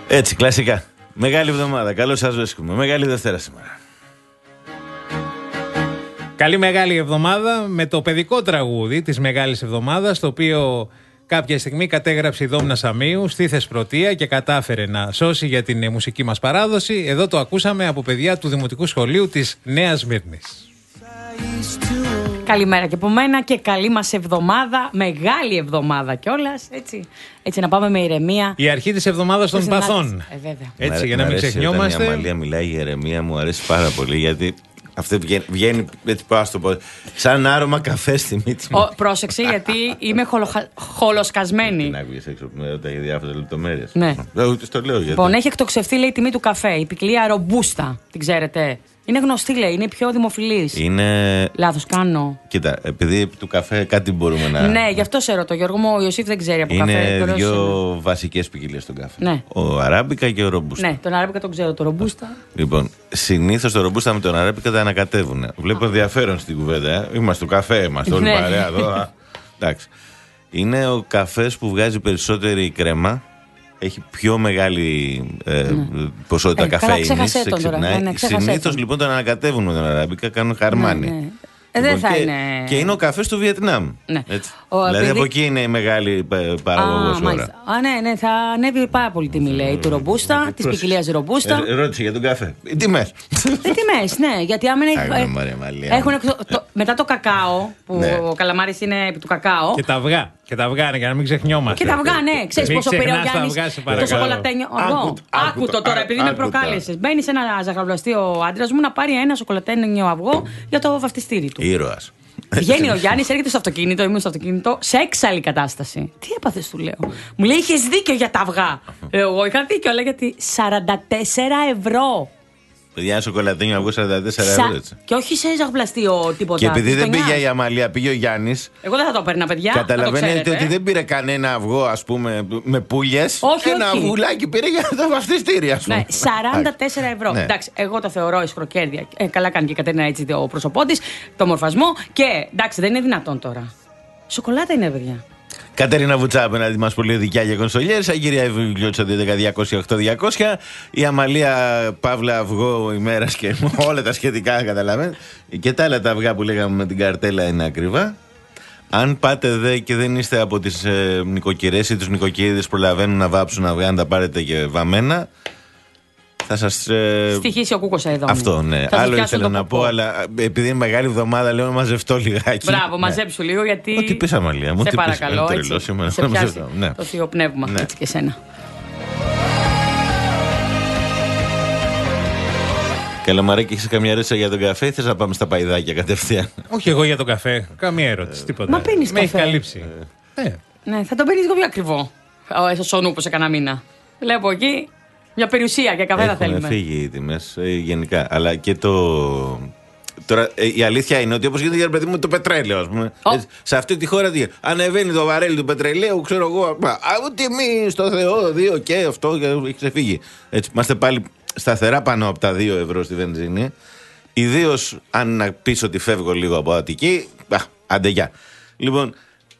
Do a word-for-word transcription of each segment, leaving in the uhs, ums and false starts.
Έτσι, κλασικά. Μεγάλη εβδομάδα. Καλώς σας βρίσκουμε. Μεγάλη Δευτέρα σήμερα. Καλή μεγάλη εβδομάδα με το παιδικό τραγούδι της Μεγάλης Εβδομάδας, το οποίο κάποια στιγμή κατέγραψε η Δόμνα Σαμίου στη Θεσπρωτεία και κατάφερε να σώσει για την μουσική μας παράδοση. Εδώ το ακούσαμε από παιδιά του Δημοτικού Σχολείου της Νέας Σμύρνης. Καλημέρα και από μένα και καλή μας εβδομάδα, μεγάλη εβδομάδα κιόλας, έτσι, έτσι να πάμε με ηρεμία. Η αρχή της εβδομάδας των παθών. Ε, βέβαια. Έτσι, για να μην ξεχνιόμαστε. Όταν η Αμαλία μιλάει η ηρεμία μου αρέσει πάρα πολύ, γιατί αυτό βγαίνει, βγαίνει έτσι πάω στο πω, σαν άρωμα καφέ στη μύτη μου. Ο, πρόσεξε, γιατί είμαι χολοχα... χολοσκασμένη. Την άκουγες έξω από την ερώτα για διάφορες λεπτομέρειες. Ναι. Ούτε στο λέω γιατί. Λοιπόν, έχει εκτοξευθεί, λέει, η τιμή του καφέ. Η ποικιλία ρομπούστα, την ξέρετε. Είναι γνωστή, λέει, είναι πιο δημοφιλής. Είναι. Λάθος κάνω. Κοίτα, επειδή του καφέ κάτι μπορούμε να. Ναι, γι' αυτό σε ρωτώ, Γιώργο μου. Ο Ιωσήφ δεν ξέρει από είναι καφέ. Είναι δύο είναι... βασικές ποικιλίες στον καφέ. Ναι. Ο αράμπικα και ο ρομπούστα. Ναι, τον αράμπικα τον ξέρω, το ρομπούστα. Λοιπόν, συνήθως το ρομπούστα με τον αράμπικα τα ανακατεύουν. Βλέπω ενδιαφέρον στην κουβέντα. Ε. Είμαστε του καφέ, είμαστε όλοι παρέα εδώ. Εντάξει. Είναι ο καφές που βγάζει περισσότερη κρέμα. Έχει πιο μεγάλη ε, ναι. ποσότητα ε, καφέινης. Ναι, συνήθως λοιπόν τον ανακατεύουν με τον αράμπικα, κάνουν χαρμάνι. Ναι, ναι. Ε, δεν λοιπόν, θα και, είναι... και είναι ο καφές του Βιετνάμ. Ναι. Ο, δηλαδή επειδή... από εκεί είναι η μεγάλη παραγωγός τώρα. Α, ναι, ναι, θα ανέβει πάρα πολύ τιμή, λέει, του ρομπούστα, τη ποικιλία ρομπούστα. Ε, ρώτησε για τον καφέ. Οι τιμές. Οι τιμές, ναι, γιατί άμα έχουν. Μετά το κακάο, που ο καλαμάρης είναι επί του κακάο. Και τα αυγά. Και τα αυγά, για να μην ξεχνιόμαστε. Και τα αυγά, ναι. Ξέρεις πόσο πήρε ο Γιάννης το σοκολατένιο αυγό. Άκου το τώρα, επειδή με προκάλεσες. Μπαίνει σε ένα ζαχαροπλαστείο άντρας μου να πάρει ένα σοκολατένιο αυγό για το βαφτιστήρι του. Ήρωας. Βγαίνει ο Γιάννης, έρχεται στο αυτοκίνητο, ήμουν στο αυτοκίνητο, σε έξαλλη κατάσταση. Τι έπαθες, του λέω. Μου λέει, είχες δίκιο για τα αυγά. Εγώ είχα δίκιο, αλλά γιατί σαράντα τέσσερα ευρώ. Παιδιά, ένα σοκολατένιο αυγό σαράντα τέσσερα ευρώ. Έτσι. Και όχι σε ζαχαροπλαστείο τίποτα. Και επειδή δεν πήγε η Αμαλία, πήγε ο Γιάννης. Εγώ δεν θα το παίρνα, παιδιά. Καταλαβαίνετε ότι δεν πήρε κανένα αυγό, ας πούμε, με πουλιές. Όχι, ένα όχι. αυγουλάκι πήρε για το βαφτιστήρι, ας πούμε. Ναι, σαράντα τέσσερα ευρώ. Ναι. Εντάξει, εγώ το θεωρώ ισχροκέρδεια. Ε, καλά κάνει και η Κατερίνα έτσι το πρόσωπό της, το μορφασμό. Και εντάξει, δεν είναι δυνατόν τώρα. Σοκολάτα είναι, παιδιά. Κατερίνα Βουτσά, απέναντι μας πολύ δικιά για κονσολιέρες. Αγγυρία Ευηλιώτησα δέκα διακόσια οκτώ διακόσια. Η Αμαλία Παύλα Αυγό ημέρας και όλα τα σχετικά, καταλαβαίνετε. Και τα άλλα τα αυγά που λέγαμε με την καρτέλα είναι ακριβά. Αν πάτε δε και δεν είστε από τις ε, νοικοκυρές ή τους νοικοκυρίδες που προλαβαίνουν να βάψουν αυγά, αν τα πάρετε και βαμμένα, θα σας. Ε... Στοιχήσει ο Κούκος εδώ. Αυτό, ναι. Άλλο ήθελα να πω, αλλά επειδή είναι μεγάλη εβδομάδα, λέω να μαζευτώ λιγάκι. Μπράβο, ναι. μαζέψου λίγο, γιατί. Ό,τι πεις, Αμαλία μου. Σε παρακαλώ. Πεις, έτσι, τρελός, σε πιάσει ναι. το θείο πνεύμα. Ναι. Έτσι και εσένα. Καλαμαράκι, έχεις καμιά ερώτηση για τον καφέ ή θες να πάμε στα παϊδάκια κατευθείαν? Όχι, εγώ για τον καφέ. Καμία ερώτηση. Τίποτα. Μα πίνεις με καφέ. έχει καλύψει. Ε. Ναι. ναι, θα τον πίνεις λίγο πιο ακριβό. Ο Σονούπο σε κανένα μήνα. Βλέπω εκεί. Μια περιουσία και καφέ θα θέλουμε. Έχουν φύγει οι τιμές ε, γενικά. Αλλά και το. Τώρα ε, η αλήθεια είναι ότι όπως γίνεται για παιδί μου το πετρέλαιο, ας πούμε. Oh. Ε, σε αυτή τη χώρα τι, ανεβαίνει το βαρέλι του πετρελαίου, ξέρω εγώ. Α, τιμή στο Θεό, δύο και αυτό και έχει ξεφύγει. Έτσι, είμαστε πάλι σταθερά πάνω από τα δύο ευρώ στη βενζίνη. Ιδίως αν να πεις ότι φεύγω λίγο από Αττική. Α, άντε γεια. Λοιπόν.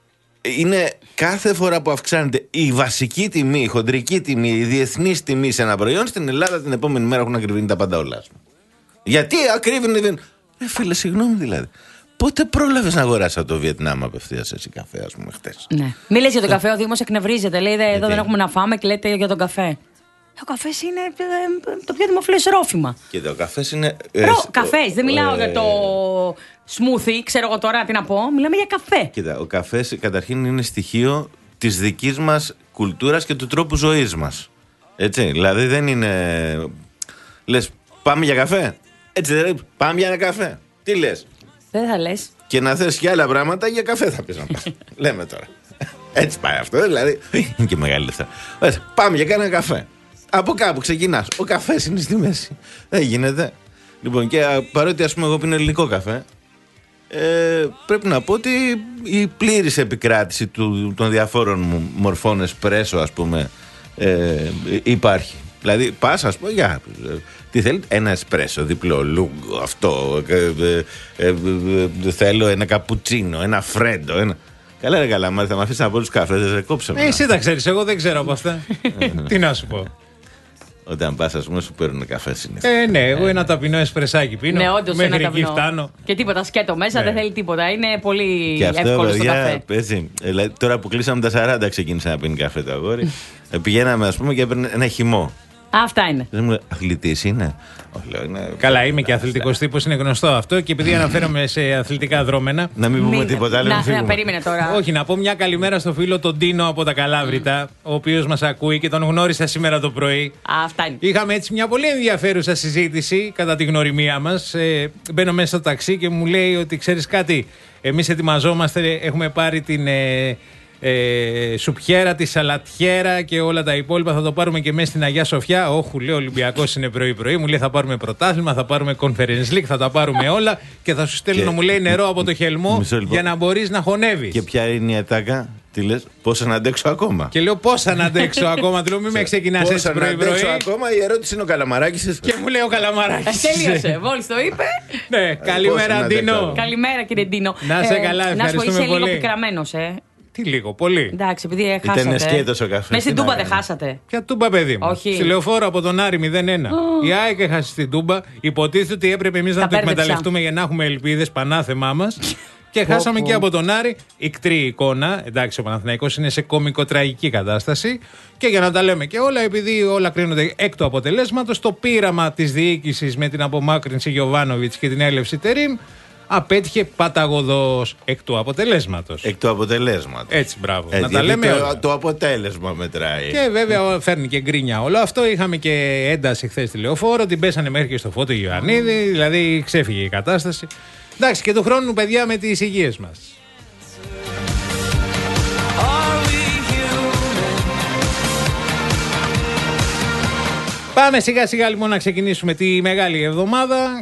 Είναι κάθε φορά που αυξάνεται η βασική τιμή, η χοντρική τιμή, η διεθνής τιμή σε ένα προϊόν, στην Ελλάδα την επόμενη μέρα έχουν ακριβήνει τα πάντα όλα. Γιατί ακρίβεινε. Ε, φίλε, συγγνώμη δηλαδή. Πότε πρόλαβες να αγοράσεις από το Βιετνάμ απευθείας έτσι καφέ, ας πούμε, χτες? Ναι. Μη λες για τον καφέ, ο Δήμος εκνευρίζεται. Λέει, εδώ δεν έχουμε να φάμε και λέτε για τον καφέ. Ο καφές είναι το πιο δημοφιλές ρόφημα. Κοίτα, ο καφές είναι. Ρο, καφές, δεν μιλάω ε... για το smoothie, ξέρω εγώ τώρα τι να πω. Μιλάμε για καφέ. Κοίτα, ο καφές καταρχήν είναι στοιχείο της δικής μας κουλτούρας και του τρόπου ζωής μας. Έτσι, δηλαδή δεν είναι. Λες, πάμε για καφέ. Έτσι δεν είναι, πάμε για ένα καφέ. Τι λες? Δεν θα λες. Και να θες και άλλα πράγματα, για καφέ θα πεις να πας. Λέμε τώρα. Έτσι πάει αυτό, δηλαδή. Είναι και μεγάλη λεφτά. Πάμε για κάνα καφέ. Από κάπου ξεκινάς. Ο καφές είναι στη μέση. Δεν γίνεται. Λοιπόν, και παρότι ας πούμε εγώ πίνω ελληνικό καφέ, ε, πρέπει να πω ότι η πλήρης επικράτηση του, των διαφόρων μορφών εσπρέσο, ας πούμε, ε, υπάρχει. Δηλαδή πας, ας πούμε, για, τι θέλετε, ένα εσπρέσο, διπλό, λούγκο, αυτό, ε, ε, ε, ε, θέλω ένα καπουτσίνο, ένα φρέντο, ένα... Καλά ρε καλά, θα με αφήσεις από τους καφές, δεν σε κόψαμε. Ε, εσύ τα ξέρεις, εγώ δεν ξέρω από αυτά. Τι να σου πω. Όταν πας, ας πούμε, σου παίρνουν καφέ συνήθως. Ε, ναι, εγώ ένα ταπεινό εσπρεσάκι πίνω. Ναι, όντως, μέχρι ένα εκεί ταπεινό. φτάνω. Και τίποτα σκέτο μέσα, Ναι. δεν θέλει τίποτα. Είναι πολύ Και αυτό, εύκολο στο καφέ. παιδιά, έτσι, δηλαδή, τώρα που κλείσαμε τα σαράντα, ξεκίνησε να πίνει καφέ το αγόρι. Ε, Πηγαίναμε, ας πούμε, και έπαιρνε ένα χυμό. Αυτά είναι. Δεν μου λέει, αθλητής είναι. Όχι, λέω, είναι. Καλά, είμαι και αθλητικός τύπος, είναι γνωστό αυτό. Και επειδή αναφέρομαι σε αθλητικά δρόμενα. Να μην πούμε Μην- τίποτα άλλο. να, να φύγουμε. να, περίμενε τώρα. Όχι, να πω μια καλημέρα στο φίλο τον Τίνο από τα Καλάβρητα, ο οποίος μας ακούει και τον γνώρισα σήμερα το πρωί. Α, αυτά είναι. Είχαμε έτσι μια πολύ ενδιαφέρουσα συζήτηση κατά τη γνωριμία μας. Ε, μπαίνω μέσα στο ταξί και μου λέει ότι ξέρεις κάτι, εμείς ετοιμαζόμαστε, έχουμε πάρει την ε, ε, σουπιέρα, τη σαλατιέρα και όλα τα υπόλοιπα. Θα το πάρουμε και μέσα στην Αγία Σοφιά. Όχι, λέει, ο Ολυμπιακός είναι πρωί-πρωί. Μου λέει θα πάρουμε πρωτάθλημα, θα πάρουμε Conference League, θα τα πάρουμε όλα και θα σου στέλνω, Και- μου λέει, νερό από το χελμό Μισό λεπτό. για να μπορείς να χωνεύεις. Και ποια είναι η ατάκα, τι λες, πώς να αντέξω ακόμα. Και λέω πώς θα αντέξω ακόμα, του λέω μην με ξεκινάς Πώς έτσι να αντέξω πρωί-πρωί. ακόμα, η ερώτηση είναι ο Καλαμαράκης. Και μου λέει ο Ε, Καλαμαράκης. Τελείωσε. Μόλις το είπε. Ναι, καλημέρα πώς να Ντίνο. αντέξω. Καλημέρα, κύριε Ντίνο. Να είσαι καλά, Να σου πω, ευχαριστούμε είσαι λίγο πολύ. πικραμένος, ε. Τι λίγο, πολύ. Εντάξει, επειδή ε, Ήταν χάσατε. σκέτος ο καφές, Μέσα στην τι να Τούμπα δεν κάνω. χάσατε. Ποια τούμπα, παιδί μου. Όχι. Στη λεωφόρο από τον Άρη μηδέν ένα. Η ΑΕΚ έχασε στην τούμπα. Υποτίθεται ότι έπρεπε εμεί να το μπέρδεψα. εκμεταλλευτούμε για να έχουμε ελπίδες, πανάθεμά μα. Και χάσαμε πω. και από τον Άρη. Ικτρή εικόνα. Εντάξει, ο Παναθηναϊκός είναι σε κομικοτραγική κατάσταση. Και για να τα λέμε και όλα, επειδή όλα κρίνονται εκ του αποτελέσματος, το πείραμα της διοίκησης με την απομάκρυνση Γιοβάνοβιτς και την έλευση Τερίμ απέτυχε παταγωδός εκ του αποτελέσματος. Εκ του αποτελέσματος. Έτσι, μπράβο. Έτσι, να τα γιατί λέμε το, όλα. το αποτέλεσμα μετράει. Και βέβαια φέρνει και γκρίνια όλο αυτό. Είχαμε και ένταση χθες στη λεωφόρο. Την πέσανε μέχρι και στο Φώτο Ιωαννίδη. Δηλαδή ξέφυγε η κατάσταση. Εντάξει, και του χρόνου, παιδιά, με τις υγείες μας. Πάμε σιγά σιγά λοιπόν να ξεκινήσουμε τη μεγάλη εβδομάδα.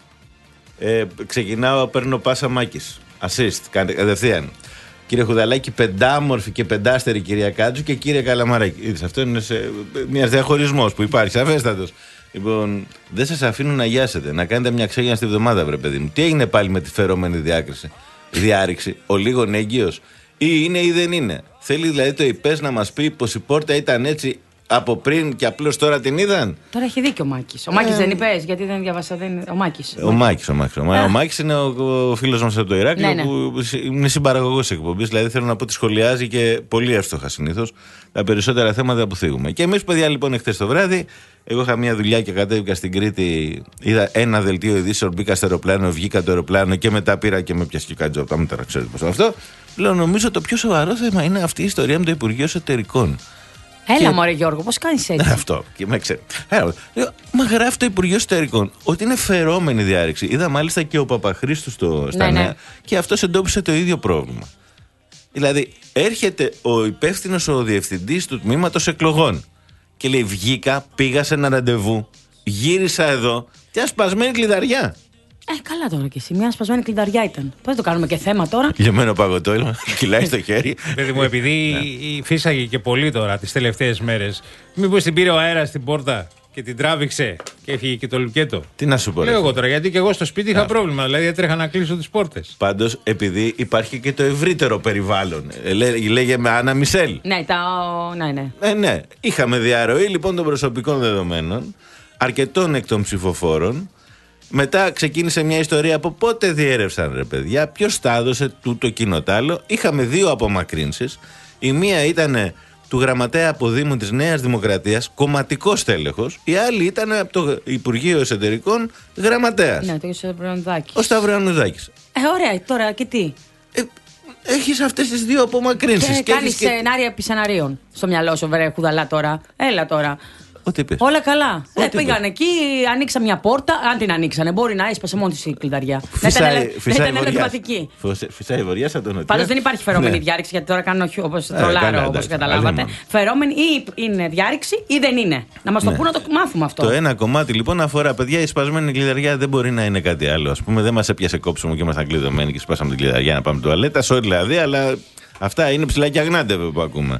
Ε, ξεκινάω, παίρνω πάσα Μάκης. Assist, κα- κατευθείαν. Κύριε Χουδαλάκη, πεντάμορφη και πεντάστερη κυρία Κάτζου και κύριε Καλαμαράκη. Είδες, αυτό είναι σε, μια διαχωρισμός που υπάρχει, σαφέστατος. Λοιπόν, δεν σας αφήνουν να γιάσετε, να κάνετε μια ξέγια στη βδομάδα, βρε παιδί μου. Τι έγινε πάλι με τη φερόμενη διάκριση, διάρρηξη, ο λίγον έγκυος, ή είναι ή δεν είναι. Θέλει δηλαδή το ΙΠΕΣ να μας πει πως η πόρτα ήταν έτσι από πριν και απλώς τώρα την είδαν. Τώρα έχει δίκιο ο Μάκης. Ο Μάκης δεν είπε, γιατί δεν διαβάσα. Δεν... Ο Μάκης. Ο Μάκης, ο Μάκης. Ο, Μά- ο Μάκης είναι ο, ο φίλος μας από το Ηράκλειο Ναι, ναι. που είναι συμπαραγωγός εκπομπής. Δηλαδή θέλω να πω ότι σχολιάζει και πολύ εύστοχα συνήθως τα περισσότερα θέματα που θίγουμε. Και εμείς, παιδιά, λοιπόν, εχθές το βράδυ, εγώ είχα μια δουλειά και κατέβηκα στην Κρήτη. Είδα ένα δελτίο ειδήσεων, μπήκα στο αεροπλάνο, βγήκα το αεροπλάνο και μετά πήρα και με πιάσει και κάτι από τα μέτρα, ξέρετε πώς αυτό. Λέω, νομίζω το πιο σοβαρό θέμα είναι αυτή η ιστορία με το Υπουργείο Εσωτερικών. Έλα, Και- μωρέ Γιώργο, πώς κάνεις έτσι. Αυτό. Και με ξέρει. Έλα, λέω, μα γράφει το Υπουργείο Εσωτερικών ότι είναι φερόμενη διάρρηξη. Είδα μάλιστα και ο Παπαχρήστου στο, στα Ναι, ναι. νέα και αυτό εντόπισε το ίδιο πρόβλημα. Δηλαδή, έρχεται ο υπεύθυνο, ο διευθυντή του τμήματο εκλογών και λέει: βγήκα, πήγα σε ένα ραντεβού, γύρισα εδώ και ασπασμένη κλειδαριά. Ε, καλά τώρα κι εσύ. Μια σπασμένη κλειδαριά ήταν. Πώς δεν το κάνουμε και θέμα τώρα. Γεμμένο παγωτό, κυλάει στο χέρι. Παιδί μου, επειδή φύσαγε και πολύ τώρα τις τελευταίες μέρες, μήπως την πήρε ο αέρας στην πόρτα και την τράβηξε και έφυγε και το λουκέτο. Τι να σου πω, ρε. Λέω εγώ τώρα, γιατί και εγώ στο σπίτι είχα πρόβλημα. Δηλαδή έτρεχα να κλείσω τις πόρτες. Πάντως, επειδή υπάρχει και το ευρύτερο περιβάλλον. Ε, λέ- Λέγε με Άννα Μισελ. Ναι, τα. Ναι, ναι. Ε, ναι. Είχαμε διαρροή λοιπόν των προσωπικών δεδομένων, αρκετών εκ των ψηφοφόρων. Μετά ξεκίνησε μια ιστορία από πότε διέρευσαν, ρε παιδιά, ποιος τα έδωσε τούτο κοινοτάλο. Είχαμε δύο απομακρύνσεις. Η μία ήταν του γραμματέα αποδήμου της Νέας Δημοκρατίας, κομματικός τέλεχος. Η άλλη ήταν από το Υπουργείο Εσωτερικών, γραμματέας. Ναι, το είσαι Μπρονδάκη. Ο Σταυροανουδάκης. Ε, ωραία, τώρα και τι. Ε, έχεις αυτές τις δύο απομακρύνσεις. Και και κάνει έχεις και- σενάρια επί σεναρίων στο μυαλό σου, βρε Χουδαλά τώρα. Έλα τώρα. Ό,τι είπες. Όλα καλά. Ε, Ό,τι πήγαν εκεί, ανοίξαν μια πόρτα. Αν την ανοίξανε, μπορεί να έσπασε μόνη τη η κλειδαριά. Να ήταν, Φυσάει, ελε- να φυσάει ήταν βοριάς. ελεγχηματική. Φωσ- Φυσάει η βοριά σαν τον νοτιό. Πάντω δεν υπάρχει φερόμενη Ναι. διάρρηξη, γιατί τώρα κάνω όπω Ε, τρολάρω, καλά, όπω εντάξει, καταλάβατε. αλλήμον. Φερόμενη ή είναι διάρρηξη ή δεν είναι. Να μα το Ναι. πούνε να το μάθουμε αυτό. Το ένα κομμάτι λοιπόν αφορά, παιδιά, η σπασμένη κλειδαριά δεν μπορεί να είναι κάτι άλλο. Α πούμε, δεν μας έπιασε κόψιμο και ήμασταν κλειδωμένοι και σπάσαμε την κλειδαριά να πάμε τουαλέτα. Sorry δηλαδή, αλλά αυτά είναι ψηλά και αγνάντευε που ακούμε.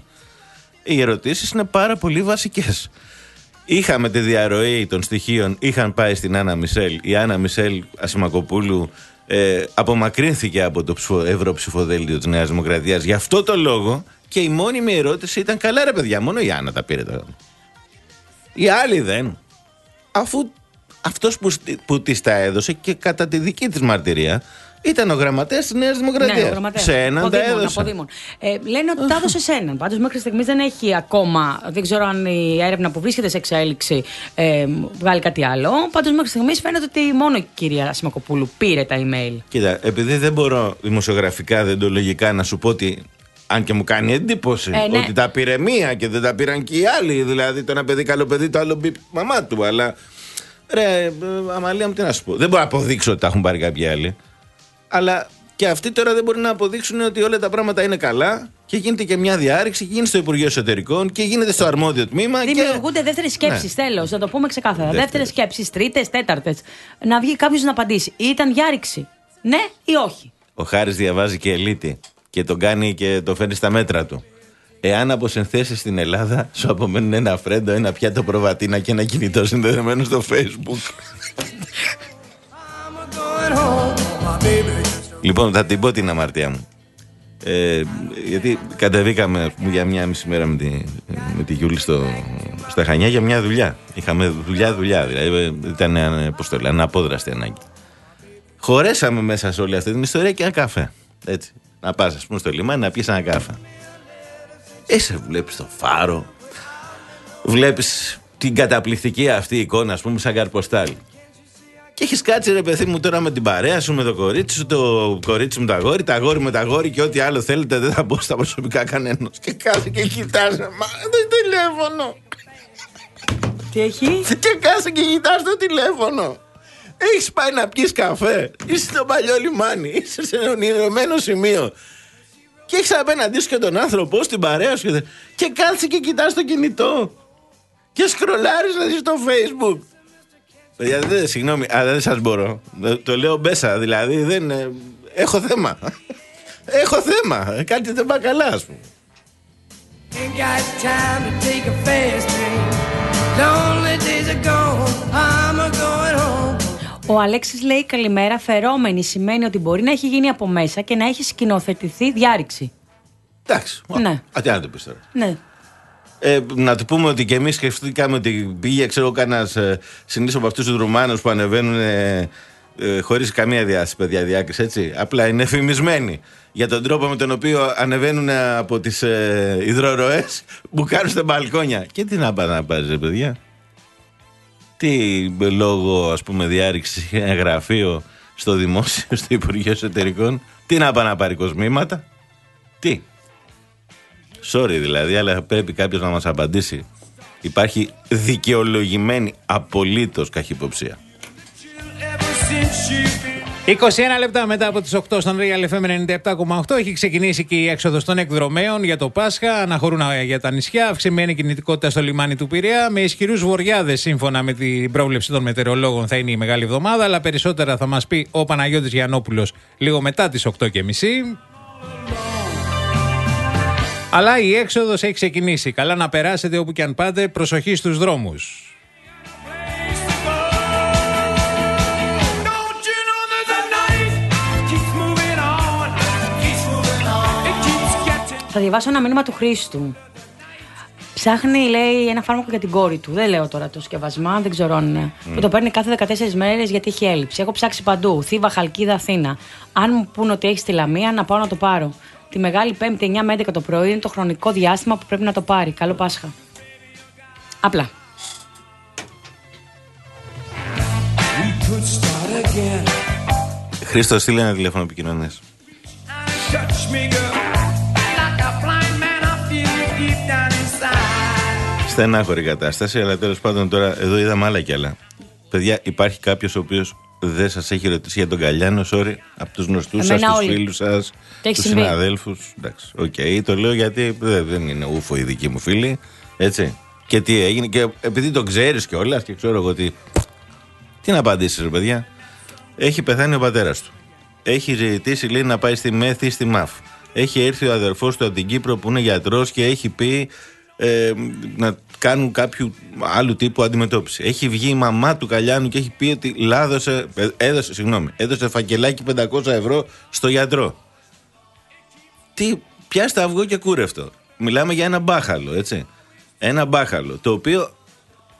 Οι ερωτήσεις είναι πάρα πολύ βασικές. Είχαμε τη διαρροή των στοιχείων, είχαν πάει στην Άννα Μισελ. Η Άννα Μισελ Ασημακοπούλου ε, απομακρύνθηκε από το ψηφο, ευρωψηφοδέλτιο της Νέας Δημοκρατίας. Γι' αυτό το λόγο και η μόνιμη ερώτηση ήταν: καλά, ρε παιδιά, μόνο η Άννα τα πήρε τώρα. Οι άλλοι δεν. Αφού αυτός που, που της τα έδωσε και κατά τη δική της μαρτυρία ήταν ο γραμματέας της Νέας Δημοκρατίας. Ναι, σε έναν τα έδωσε. Ε, λένε ότι τα έδωσε σε έναν. Πάντως μέχρι στιγμής δεν έχει ακόμα, δεν ξέρω αν η έρευνα που βρίσκεται σε εξέλιξη ε, βγάλει κάτι άλλο. Πάντως μέχρι στιγμής φαίνεται ότι μόνο η κυρία Σιμακοπούλου πήρε τα email. Κοίτα, επειδή δεν μπορώ δημοσιογραφικά, δεντολογικά να σου πω ότι. Αν και μου κάνει εντύπωση ε, ναι. ότι τα πήρε μία και δεν τα πήραν και οι άλλοι. Δηλαδή το ένα παιδί καλό παιδί, το άλλο μπιπ μαμά του. Αλλά ρε, Αμαλία μου, τι να σου πω. Δεν μπορώ να αποδείξω ότι τα έχουν πάρει κάποιοι άλλοι. Αλλά και αυτοί τώρα δεν μπορεί να αποδείξουν ότι όλα τα πράγματα είναι καλά και γίνεται και μια διάρρηξη και γίνεται στο Υπουργείο Εσωτερικών και γίνεται στο αρμόδιο τμήμα. Δημιουργούνται και... δεύτερες σκέψεις, ναι. Τέλος, να το πούμε ξεκάθαρα. Δεύτερες σκέψεις, τρίτες, τέταρτες. Να βγει κάποιος να απαντήσει. Ήταν διάρρηξη, ναι ή όχι. Ο Χάρης διαβάζει και Ελίτη και τον κάνει και το φέρνει στα μέτρα του. Εάν αποσυνθέσεις στην Ελλάδα, σου απομένουν ένα φρέντο, ένα πιάτο προβατίνα και ένα κινητό συνδεδεμένο στο Facebook. Λοιπόν, θα την πω την αμαρτία μου. Ε, γιατί κατεβήκαμε για μια μισή μέρα με τη, με τη Γιούλη στο, στα Χανιά για μια δουλειά. Είχαμε δουλειά-δουλειά, δηλαδή ήταν, πώς το λέω, αναπόδραστη ανάγκη. Χωρέσαμε μέσα σε όλη αυτή την ιστορία και ένα καφέ. Έτσι. Να πας, ας πούμε, στο λιμάνι να πιεις ένα καφέ. Εσύ βλέπεις το φάρο, βλέπεις την καταπληκτική αυτή εικόνα, ας πούμε, σαν καρποστάλ. Και έχεις κάτσει, ρε παιδί μου, τώρα με την παρέα σου, με το κορίτσι σου, το κορίτσι με το αγόρι, τα αγόρι με τα αγόρι και ό,τι άλλο θέλετε, δεν θα πω στα προσωπικά κανένας. Και κάτσε και κοιτάς, μα το τηλέφωνο. Τι έχει? Και κάτσε και κοιτάς το τηλέφωνο. Έχεις πάει να πιεις καφέ, είσαι στο παλιό λιμάνι, είσαι σε ονειρωμένο σημείο. Και έχεις απέναντί σου και τον άνθρωπό στην παρέα σου και κάτσε και κοιτάς το κινητό. Και σκρολάρεις να δεις το Facebook. Παιδιά, δεν, συγγνώμη, αλλά δεν σας μπορώ. Το λέω μπέσα, δηλαδή δεν. Ε, έχω θέμα. Έχω θέμα. Κάτι δεν πάει καλά, ας πούμε. Ο Αλέξης λέει καλημέρα. Φερόμενη σημαίνει ότι μπορεί να έχει γίνει από μέσα και να έχει σκηνοθετηθεί διάρρηξη. Εντάξει. Ναι. Α, τι να το πεις τώρα. Ναι. Ε, να του πούμε ότι και εμείς σκεφτήκαμε ότι πήγε, ξέρω, κανένας ε, συνήθως από αυτούς τους Ρουμάνους που ανεβαίνουν ε, ε, χωρίς καμία διάσταση, παιδιά, διάκριση, έτσι. Απλά είναι εφημισμένοι για τον τρόπο με τον οποίο ανεβαίνουν από τις ε, υδροροές που κάνουν στα μπαλκόνια. Και τι να πάει να πάρεις, παιδιά. Τι λόγω, ας πούμε, διάρρηξη ένα γραφείο στο δημόσιο, στο Υπουργείο Εσωτερικών. Τι να πάει να πάρει κοσμήματα. Τι. Sorry δηλαδή, αλλά πρέπει κάποιος να μας απαντήσει. Υπάρχει δικαιολογημένη απολύτως καχυποψία. είκοσι ένα λεπτά μετά από τις οκτώ στον Real εφ εμ ενενήντα επτά κόμμα οκτώ έχει ξεκινήσει και η έξοδος των εκδρομέων για το Πάσχα. Αναχωρούν για τα νησιά, αυξημένη κινητικότητα στο λιμάνι του Πειραιά. Με ισχυρούς βοριάδες, σύμφωνα με την πρόβλεψη των μετεωρολόγων, θα είναι η μεγάλη εβδομάδα. Αλλά περισσότερα θα μας πει ο Παναγιώτης Γιαννόπουλος λίγο μετά τις οκτώ και μισή. Αλλά η έξοδος έχει ξεκινήσει. Καλά να περάσετε όπου και αν πάτε. Προσοχή στους δρόμους. Θα διαβάσω ένα μήνυμα του Χρήστου. Ψάχνει, λέει, ένα φάρμακο για την κόρη του. Δεν λέω τώρα το σκευασμά, δεν ξέρω αν είναι. Mm. Και το παίρνει κάθε δεκατέσσερις μέρες γιατί έχει έλλειψη. Έχω ψάξει παντού. Θήβα, Χαλκίδα, Αθήνα. Αν μου πούνε ότι έχει τη Λαμία, να πάω να το πάρω. Τη Μεγάλη Πέμπτη εννιά με έντεκα το πρωί είναι το χρονικό διάστημα που πρέπει να το πάρει. Καλό Πάσχα. Απλά. Χρήστο, στείλε ένα τηλέφωνο επικοινωνίας. Στενάχωρη κατάσταση, αλλά τέλος πάντων τώρα εδώ είδαμε άλλα κι άλλα. Παιδιά, υπάρχει κάποιος ο οποίος δεν σας έχει ρωτήσει για τον Καλιάνο, sorry, από τους γνωστούς σας, τους φίλους σας, τους συναδέλφους. Εντάξει, οκ, okay, το λέω γιατί δεν είναι ούφο οι δικοί μου φίλοι, έτσι. Και τι έγινε, και επειδή το ξέρεις κιόλας και ξέρω εγώ τι. Τι να απαντήσεις, ρε παιδιά. Έχει πεθάνει ο πατέρας του. Έχει ζητήσει, λέει, να πάει στη ΜΕΘ ή στη ΜΑΦ. Έχει έρθει ο αδερφός του από την Κύπρο που είναι γιατρός και έχει πει ε, να κάνουν κάποιο άλλου τύπου αντιμετώπιση. Έχει βγει η μαμά του Καλιάνου και έχει πει ότι λάδωσε, έδωσε, συγγνώμη, έδωσε φακελάκι πεντακόσια ευρώ στο γιατρό. Τι, πιάστε αυγό και κούρευτο. Μιλάμε για ένα μπάχαλο, έτσι. Ένα μπάχαλο, το οποίο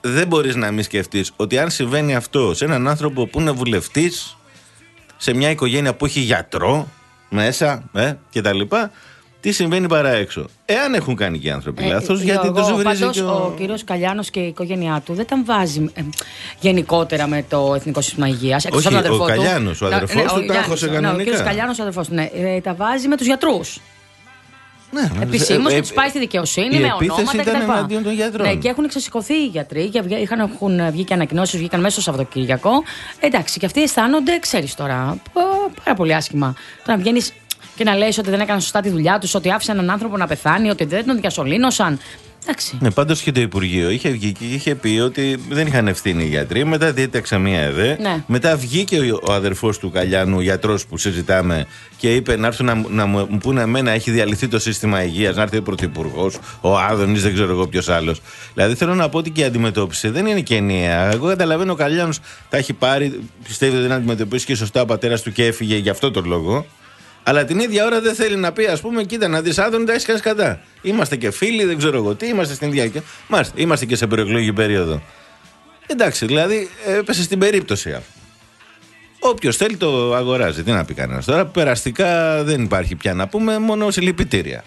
δεν μπορείς να μην σκεφτείς ότι αν συμβαίνει αυτό σε έναν άνθρωπο που είναι βουλευτής, σε μια οικογένεια που έχει γιατρό μέσα ε, και τα λοιπά, τι συμβαίνει παρά έξω. Εάν έχουν κάνει και οι άνθρωποι ε, λάθος, ε, γιατί το ζευγρίζει και ο... ο κύριος Καλιάνος και η οικογένειά του δεν τα βάζει ε, γενικότερα με το Εθνικό Σύστημα Υγείας. Όχι, ο, ο Καλιάνος, ο αδερφός ναι, του, τα έχωσε κανονικά. Ναι, ο κύριος Καλιάνος, ο αδερφός του, ναι, ε, τα βάζει με τους γιατρούς. Ναι, επισήμως ε, και τους πάει στη δικαιοσύνη με ονόματα κτλ. Ναι, και έχουν εξωσηκωθεί οι γιατροί και είχαν, έχουν βγει και ανακοινώσεις, βγήκαν μέσα στο Σαββατοκύριακο. Εντάξει, και αυτοί αισθάνονται, ξέρεις τώρα, πάρα πολύ άσχημα. Τώρα να βγαίνεις και να λες ότι δεν έκαναν σωστά τη δουλειά τους, ότι άφησαν έναν άνθρωπο να πεθάνει, ότι δεν τον διασωλήνωσαν. Εντάξει. Ναι, πάντως και το Υπουργείο είχε βγει και είχε πει ότι δεν είχαν ευθύνη οι γιατροί. Μετά διέταξε μία ΕΔΕ. Ναι. Μετά βγήκε ο, ο αδερφός του Καλιάνου, ο γιατρός που συζητάμε, και είπε να έρθουν να, να μου πούνε εμένα, έχει διαλυθεί το σύστημα υγείας, να έρθει ο Πρωθυπουργός, ο Άδωνης, δεν ξέρω εγώ ποιος άλλος. Δηλαδή θέλω να πω ότι και η αντιμετώπιση δεν είναι και ενιαία. Εγώ καταλαβαίνω ο Καλιάνος τα έχει πάρει, πιστεύει ότι δεν αντιμετωπίσει και σωστά ο πατέρας του και έφυγε γι' αυτό τον λόγο. Αλλά την ίδια ώρα δεν θέλει να πει, ας πούμε, κοίτα να δεις, Άδωνη, τα έχεις κάνει κατά. Είμαστε και φίλοι, δεν ξέρω εγώ τι, είμαστε στην ίδια. Μάλιστα, είμαστε και σε προεκλογική περίοδο. Εντάξει, δηλαδή έπεσε στην περίπτωση. Όποιος θέλει το αγοράζει. Τι να πει κανένας. Τώρα περαστικά δεν υπάρχει πια να πούμε, μόνο συλληπιτήρια.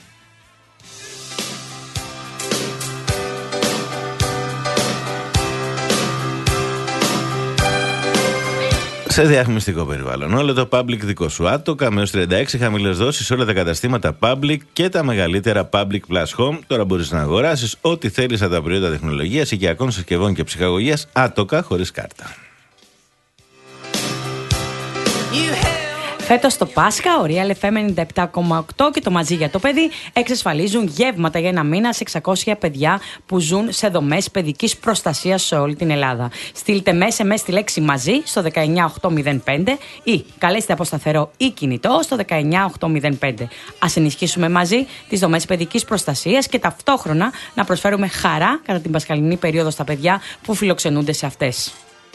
Σε διαφημιστικό περιβάλλον. Όλο το public δικό σου. Άτοκα με έως τριάντα έξι χαμηλές δόσεις σε όλα τα καταστήματα public και τα μεγαλύτερα public plus home. Τώρα μπορείς να αγοράσεις ό,τι θέλεις από τα προϊόντα τεχνολογίας, οικιακών συσκευών και ψυχαγωγίας. Άτοκα χωρίς κάρτα. Φέτος το Πάσχα, ο Real εφ εμ ενενήντα επτά κόμμα οκτώ και το Μαζί για το Παιδί εξασφαλίζουν γεύματα για ένα μήνα σε εξακόσια παιδιά που ζουν σε δομές παιδικής προστασίας σε όλη την Ελλάδα. Στείλτε με ες εμ ες τη λέξη Μαζί στο δεκαεννιά οκτακόσια πέντε ή καλέστε από σταθερό ή κινητό στο δεκαεννιά οκτακόσια πέντε. Ας ενισχύσουμε μαζί τις δομές παιδικής προστασίας και ταυτόχρονα να προσφέρουμε χαρά κατά την πασχαλινή περίοδο στα παιδιά που φιλοξενούνται σε αυτές.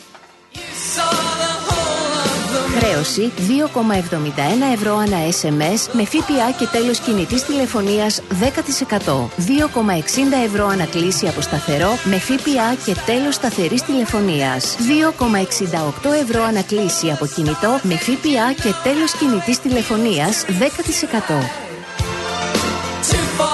Χρέωση δύο κόμμα εβδομήντα ένα ευρώ ανά ες εμ ες με ΦΠΑ και τέλος κινητής τηλεφωνίας δέκα τοις εκατό. δύο κόμμα εξήντα ευρώ ανακλήση από σταθερό με ΦΠΑ και τέλος σταθερής τηλεφωνίας. δύο κόμμα εξήντα οκτώ ευρώ ανακλήση από κινητό με ΦΠΑ και τέλος κινητής τηλεφωνίας δέκα τοις εκατό.